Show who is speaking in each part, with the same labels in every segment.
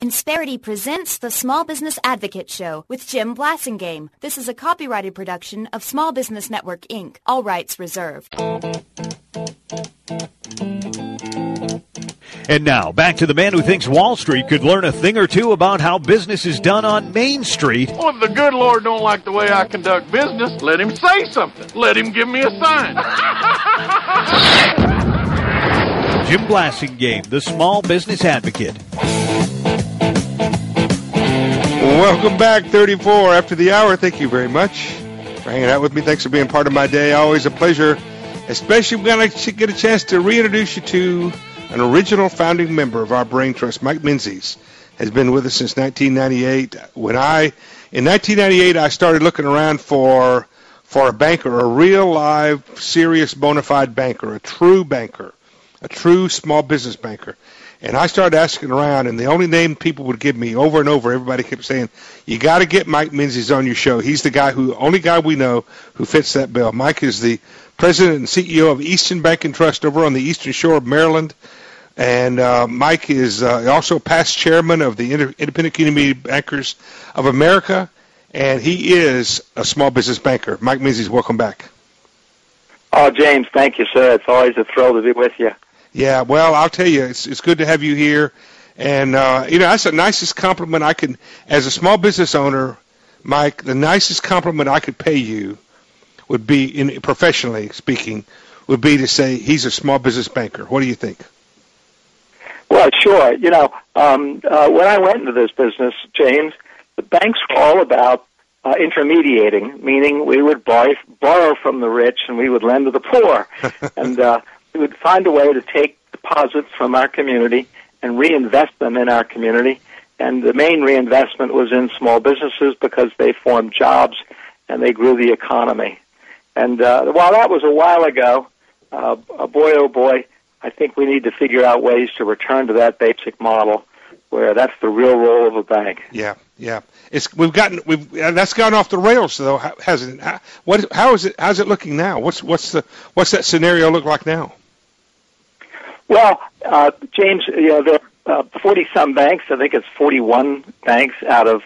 Speaker 1: Insperity presents the Small Business Advocate Show with Jim Blasingame. This is a copyrighted production of Small Business Network, Inc., all rights reserved.
Speaker 2: And now, back to the man who thinks Wall Street could learn a thing or two about how business is done on Main Street.
Speaker 3: Well, if the good Lord don't like the way I conduct business, let him say something. Let him give me a sign.
Speaker 2: Jim Blasingame, the Small Business Advocate.
Speaker 4: Welcome back, 34 after the hour. Thank you very much for hanging out with me. Thanks for being part of my day. Always a pleasure, especially when I get a chance to reintroduce you to an original founding member of our Brain Trust. Mike Menzies has been with us since 1998. In 1998, I started looking around for a banker, a real, live, serious, bona fide banker, a true banker, a true small business banker. And I started asking around, and the only name people would give me over and over, everybody kept saying, you got to get Mike Menzies on your show. He's the only guy we know who fits that bill. Mike is the president and CEO of Eastern Bank and Trust over on the Eastern Shore of Maryland. And Mike is also past chairman of the Independent Community Bankers of America, and he is a small business banker. Mike Menzies, welcome back.
Speaker 5: Oh, James, thank you, sir. It's always a thrill to be with you.
Speaker 4: Yeah, well, I'll tell you, it's good to have you here. And, that's the nicest compliment I can, as a small business owner, Mike, the nicest compliment I could pay you would be, professionally speaking, would be to say he's a small business banker. What do you think?
Speaker 5: Well, sure. When I went into this business, James, the banks were all about intermediating, meaning we would borrow from the rich and we would lend to the poor. And we would find a way to take deposits from our community and reinvest them in our community. And the main reinvestment was in small businesses because they formed jobs and they grew the economy. And while that was a while ago, oh boy, I think we need to figure out ways to return to that basic model where that's the real role of a bank.
Speaker 4: Yeah. That's gone off the rails though, hasn't it? How's it looking now? What's that scenario look like now?
Speaker 5: Well, James, there are 40-some banks. I think it's 41 banks out of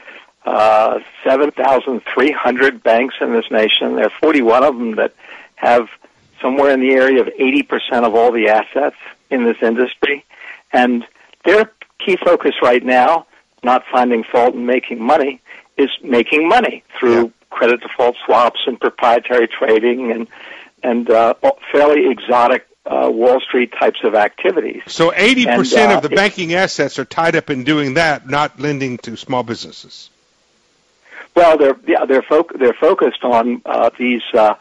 Speaker 5: 7,300 banks in this nation. There are 41 of them that have somewhere in the area of 80% of all the assets in this industry. And their key focus right now, not finding fault and making money, is making money through credit default swaps and proprietary trading and fairly exotic Wall Street types of activities.
Speaker 4: So 80% of the banking assets are tied up in doing that, not lending to small businesses.
Speaker 5: Well, they're focused on these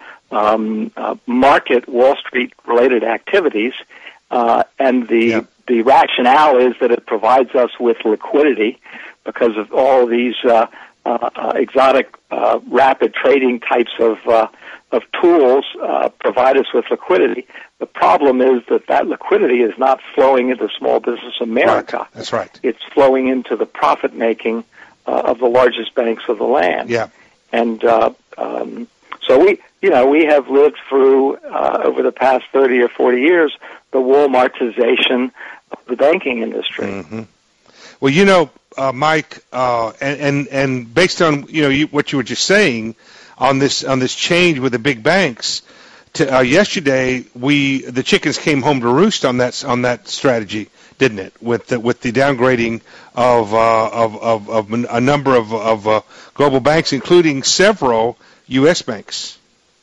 Speaker 5: market Wall Street related activities, and the rationale is that it provides us with liquidity because of all these exotic rapid trading types of tools provide us with liquidity. The problem is that liquidity is not flowing into small business America.
Speaker 4: Right. That's right.
Speaker 5: It's flowing into the profit making of the largest banks of the land.
Speaker 4: Yeah.
Speaker 5: And so we have lived through over the past 30 or 40 years the Walmartization of the banking industry.
Speaker 4: Mm-hmm. Well, Mike, and based on what you were just saying on this change with the big banks, yesterday the chickens came home to roost on that strategy, didn't it? With the downgrading of a number of global banks, including several U.S. banks.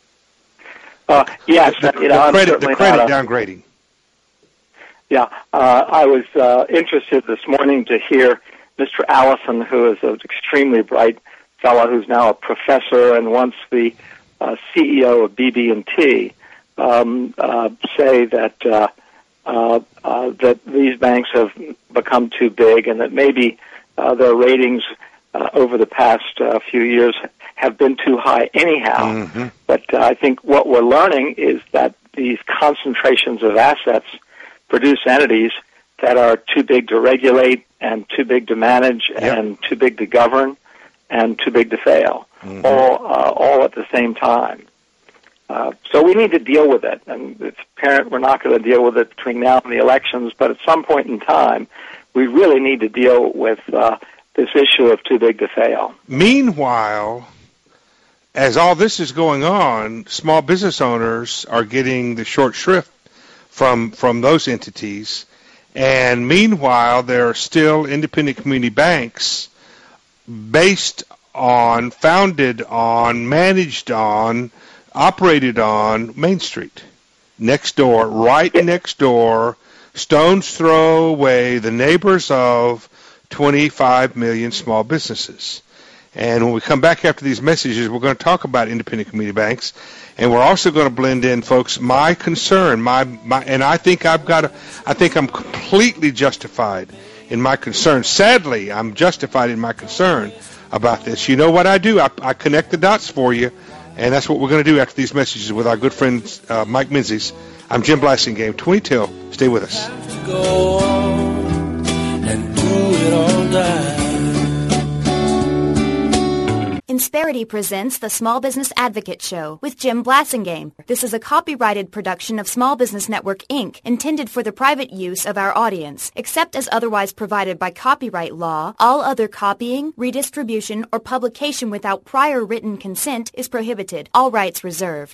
Speaker 5: Yes,
Speaker 4: the credit downgrading.
Speaker 5: Yeah, I was interested this morning to hear Mr. Allison, who is an extremely bright fellow who's now a professor and once the CEO of BB&T, say that these banks have become too big and that maybe their ratings over the past few years have been too high anyhow.
Speaker 4: Mm-hmm.
Speaker 5: But I think what we're learning is that these concentrations of assets produce entities that are too big to regulate and too big to manage and too big to govern and too big to fail, all at the same time. So we need to deal with it, and it's apparent we're not going to deal with it between now and the elections, but at some point in time, we really need to deal with this issue of too big to fail.
Speaker 4: Meanwhile, as all this is going on, small business owners are getting the short shrift from those entities. And meanwhile, there are still independent community banks based on, founded on, managed on, operated on Main Street. Next door, right next door, stone's throw away, the neighbors of 25 million small businesses. And when we come back after these messages, we're going to talk about independent community banks, and we're also going to blend in, folks, my concern, and I think I'm completely justified in my concern. Sadly, I'm justified in my concern about this. You know what I do? I connect the dots for you, and that's what we're going to do after these messages with our good friend Mike Menzies. I'm Jim Blasingame, 20 till. Stay with us.
Speaker 6: Go on and do it all night.
Speaker 1: Insperity presents the Small Business Advocate Show with Jim Blasingame. This is a copyrighted production of Small Business Network, Inc., intended for the private use of our audience. Except as otherwise provided by copyright law, all other copying, redistribution, or publication without prior written consent is prohibited. All rights reserved.